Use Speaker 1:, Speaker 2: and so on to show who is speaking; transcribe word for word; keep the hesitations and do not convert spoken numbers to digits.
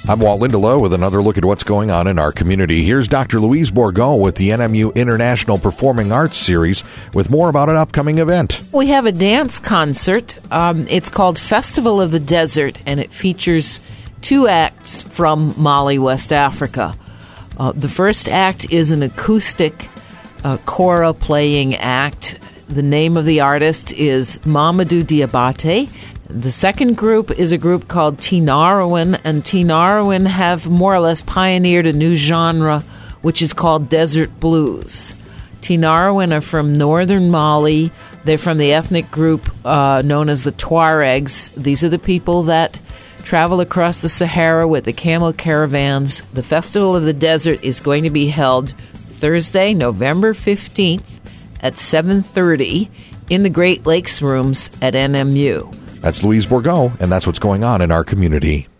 Speaker 1: I'm Walt Lindelof with another look at what's going on in our community. Here's Doctor Louise Bourgon with the N M U International Performing Arts Series with more about an upcoming event.
Speaker 2: We have a dance concert. Um, it's called Festival of the Desert, and it features two acts from Mali, West Africa. Uh, the first act is an acoustic uh, kora playing act. The name of the artist is Mamadou Diabate. The second group is a group called Tinariwen, and Tinariwen have more or less pioneered a new genre, which is called desert blues. Tinariwen are from northern Mali. They're from the ethnic group uh, known as the Tuaregs. These are the people that travel across the Sahara with the camel caravans. The Festival of the Desert is going to be held Thursday, November fifteenth at seven thirty in the Great Lakes Rooms at N M U.
Speaker 1: That's Louise Bourgon, and that's what's going on in our community.